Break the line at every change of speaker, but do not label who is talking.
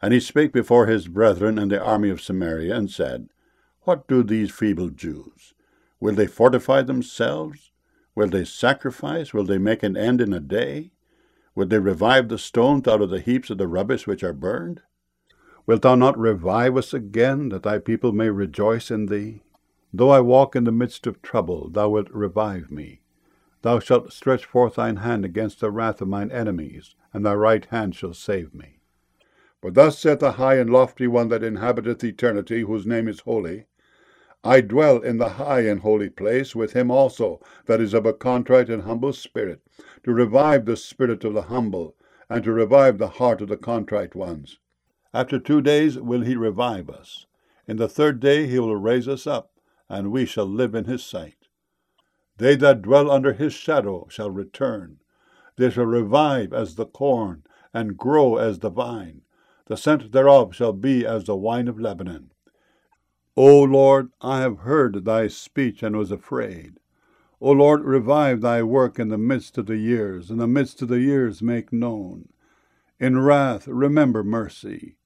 And he spake before his brethren in the army of Samaria, and said, What do these feeble Jews? Will they fortify themselves? Will they sacrifice? Will they make an end in a day? Will they revive the stones out of the heaps of the rubbish which are burned? Wilt thou not revive us again, that thy people may rejoice in thee? Though I walk in the midst of trouble, thou wilt revive me. Thou shalt stretch forth thine hand against the wrath of mine enemies, and thy right hand shall save me. For thus saith the high and lofty one that inhabiteth eternity, whose name is holy, I dwell in the high and holy place with him also that is of a contrite and humble spirit, to revive the spirit of the humble, and to revive the heart of the contrite ones. After 2 days will he revive us. In the 3rd day he will raise us up, and we shall live in his sight. They that dwell under his shadow shall return. They shall revive as the corn, and grow as the vine. The scent thereof shall be as the wine of Lebanon. O Lord, I have heard thy speech, and was afraid. O Lord, revive thy work in the midst of the years. In the midst of the years make known. In wrath remember mercy.